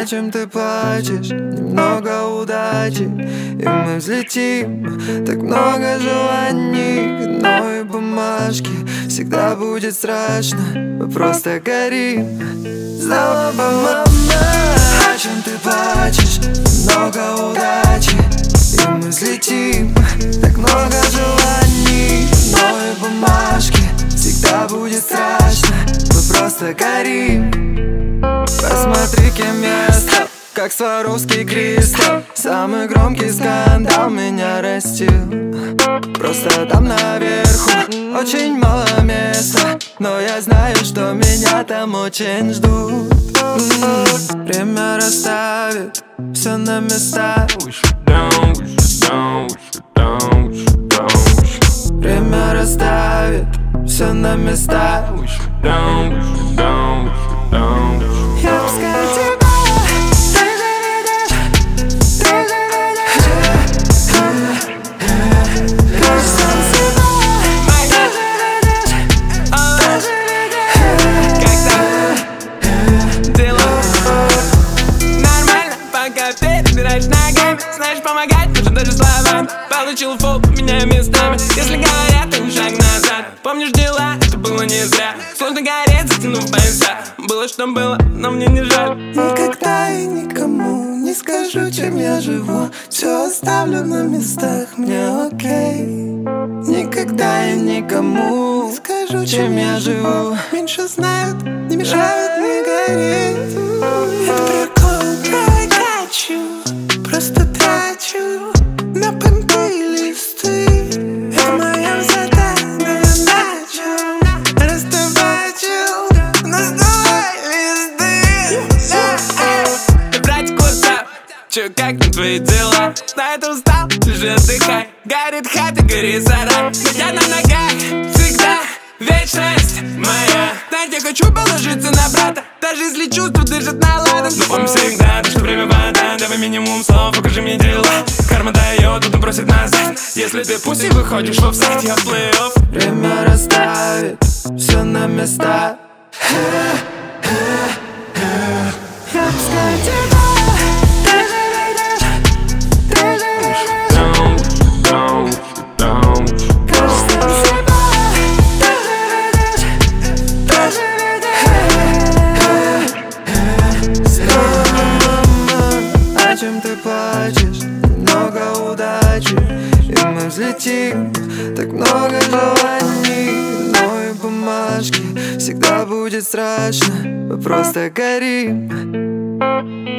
чем ты плачешь? Немного удачи, и мы взлетим. Так много желаний, но и бумажки. Всегда будет страшно, мы просто горим. Знала бы мама, о чем ты плачешь? Много удачи, и мы взлетим. Так много желаний, но и бумажки. Всегда будет страшно, мы просто горим. Посмотри, кем я стал, как Сваровский кристалл. Самый громкий скандал меня растил. Просто там наверху очень мало места, но я знаю, что меня там очень ждут. Время расставит все на места. Время расставит все на места. Я пускаю тебя, ты же видишь, ты же видишь. Я сам себя, ты же видишь, ты же видишь. Как дела? Нормально, пока перебираешь ногами. Знаешь, помогать нужно даже словами. Получил фол, меняю местами. Если говорят, то не шаг назад. Помнишь дела, это было не зря. Сложно гореть, затянув пояса. Было, что было, но мне не жаль. Никогда и никому не скажу, чем я живу. Все оставлю на местах, мне окей. Никогда и никому не скажу, чем я живу. Меньше знают, не мешают мне гореть. Это прикол, прокачу, просто трачу на понты и листы. Это моя задача, раздавачу, наздавай листы. Братик, WhatsApp, чё, как там твои дела? На это устал, ты же отдыхай. Горит хата, горит сарай. Но я на ногах, всегда вечность моя. Знаешь, я хочу положиться на брата, даже если чувства дышат на ладан. Но помни всегда, что время вода. Давай минимум слов, покажи мне дела. Карма дает, тут он просит назад. Если ты пусть и выходишь в офсайд, я в плей-офф. Время расставит все на места. Я пускаю тебя, ты же видишь, ты же видишь. Кажется, себя, ты же видишь, ты же видишь. Снова, мама, о чем ты плачешь? Много удачи, и мы взлетим. Так много желаний, но и бумажки. Всегда будет страшно, мы просто горим.